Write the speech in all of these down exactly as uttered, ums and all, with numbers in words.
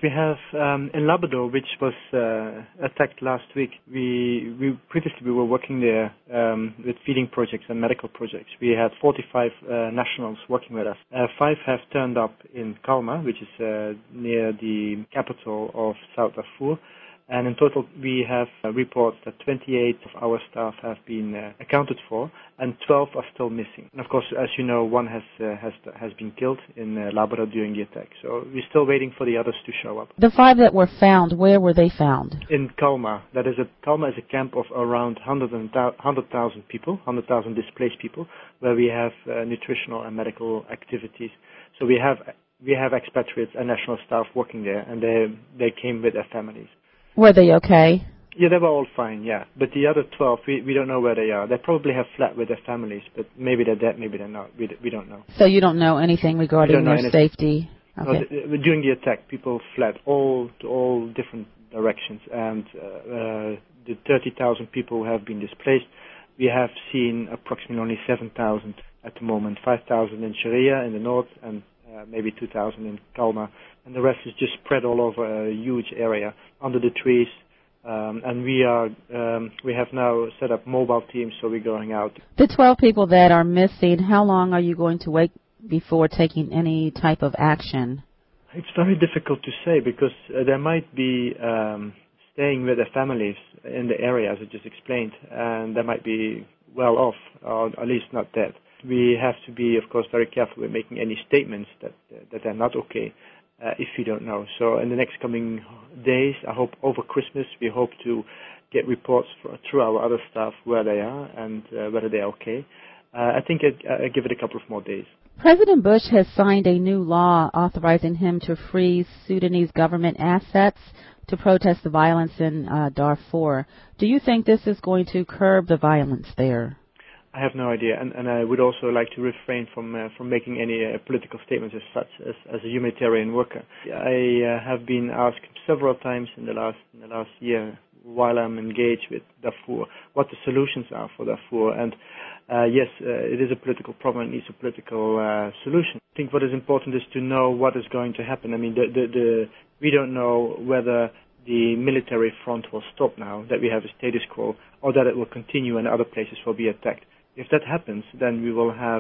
we have um, in Labrador, which was uh, attacked last week. We, we previously we were working there um, with feeding projects and medical projects. We had forty-five uh, nationals working with us. Uh, five have turned up in Kalmar, which is uh, near the capital of South Darfur. And in total, we have uh, reports that twenty-eight of our staff have been uh, accounted for, and twelve are still missing. And of course, as you know, one has uh, has has been killed in uh, Labrador during the attack. So we're still waiting for the others to show up. The five that were found, where were they found? In Kalmar. That is a Kalmar is a camp of around one hundred thousand people, one hundred thousand displaced people, where we have uh, nutritional and medical activities. So we have we have expatriates and national staff working there, and they they came with their families. Were they okay? Yeah, they were all fine, yeah. But the other twelve, we, we don't know where they are. They probably have fled with their families, but maybe they're dead, maybe they're not. We, we don't know. So you don't know anything regarding know their anything. safety? Okay. No, the, during the attack, people fled all to all different directions, and uh, uh, the thirty thousand people who have been displaced, we have seen approximately only seven thousand at the moment, five thousand in Sharia in the north, and uh, maybe two thousand in Kalmar. And the rest is just spread all over a huge area under the trees. Um, and we are um, we have now set up mobile teams, so we're going out. The twelve people that are missing, how long are you going to wait before taking any type of action? It's very difficult to say because uh, there might be um, staying with their families in the area, as I just explained, and they might be well off, or at least not dead. We have to be, of course, very careful with making any statements that uh, that they're not okay. Uh, if you don't know. So in the next coming days, I hope over Christmas, we hope to get reports for, through our other staff where they are and uh, whether they're okay. Uh, I think I'd, I'd give it a couple of more days. President Bush has signed a new law authorizing him to freeze Sudanese government assets to protest the violence in uh, Darfur. Do you think this is going to curb the violence there? I have no idea, and, and I would also like to refrain from uh, from making any uh, political statements as such as, as a humanitarian worker. I uh, have been asked several times in the last in the last year while I'm engaged with Darfur what the solutions are for Darfur, and uh, yes, uh, it is a political problem. It needs a political uh, solution. I think what is important is to know what is going to happen. I mean, the, the, the, we don't know whether the military front will stop now, that we have a status quo, or that it will continue and other places will be attacked. If that happens, then we will have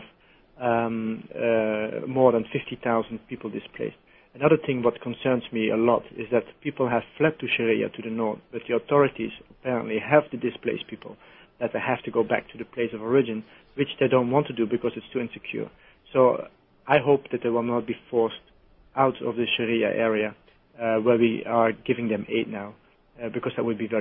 um, uh, more than fifty thousand people displaced. Another thing what concerns me a lot is that people have fled to Sharia to the north, but the authorities apparently have the displaced people that they have to go back to the place of origin, which they don't want to do because it's too insecure. So I hope that they will not be forced out of the Sharia area uh, where we are giving them aid now, uh, because that would be very